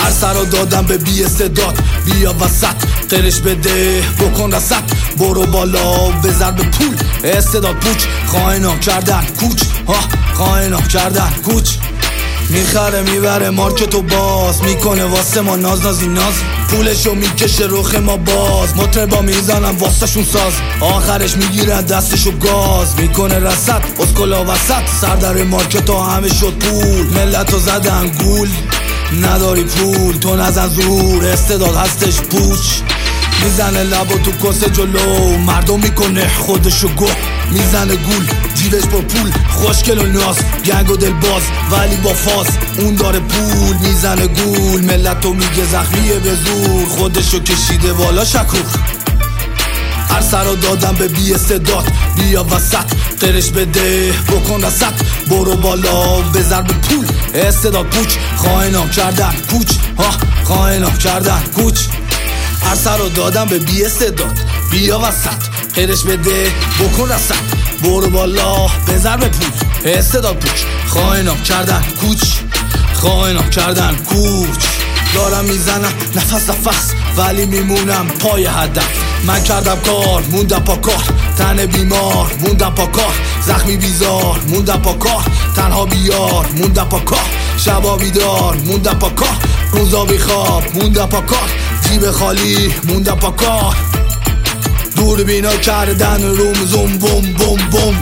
هر سر رو دادم به بی استعداد، بیا وسط قرش بده بکن رسط، برو بالا بذار به پول استعداد پوچ، خائنا کردن کوچ خائنا کردن کوچ، میخره میبره مارکتو باز میکنه واسه ما ناز نازی ناز، پولشو میکشه رخ ما باز، مطربا میزنن واسهشون ساز، آخرش میگیرن دستشو گاز میکنه رسط اسکلا وسط، سردر مارکتا همه شد پول، ملتو زدن گول نداری پول تو نزن زور، استعداد هستش پوچ، میزنه لبا تو کاسه جلو مردم میکنه خودشو گو، میزنه گول جیبش پر پول خوشگل و ناز، گنگ و دل باز ولی با فاز، اون داره پول میزنه گول، ملتو میگه زخمیه به زور، خودشو کشیده بالا شکور، هر سر رو دادم به بی استعداد، بیا وسط قرش بده بکن رسط، برو بالا بذار به پول استعداد پوچ، خائنا کردن کوچ خائنا کردن کوچ، هر سر رو دادم به بی استعداد، بیا وسط قرش بده بکن رسط، برو بالا بذار به پول استعداد پوچ، خائنا کردن کوچ خائنا کردن کوچ، دارم میزنم نفس ولی میمونم پای هدف، من کردم کار موندم پا کار، تن بیمار موندم پا کار، زخمی بیزار موندم پا کار، تنها بیار موندم پا کار، شبا بیدار موندم پا کار، روزا بیخواب موندم پا کار، جیب خالی موندم پا کار، دور بینا کردن روم زوم بوم بوم بوم،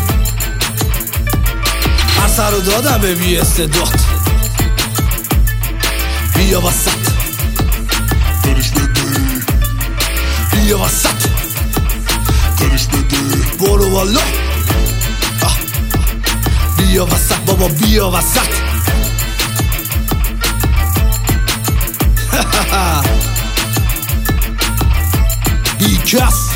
هر سر رو دادم به بی استعداد، بیا وسط قرش بده بیا وسط قرش بده برو والا بیا وسط بابا بیا وسط بیکس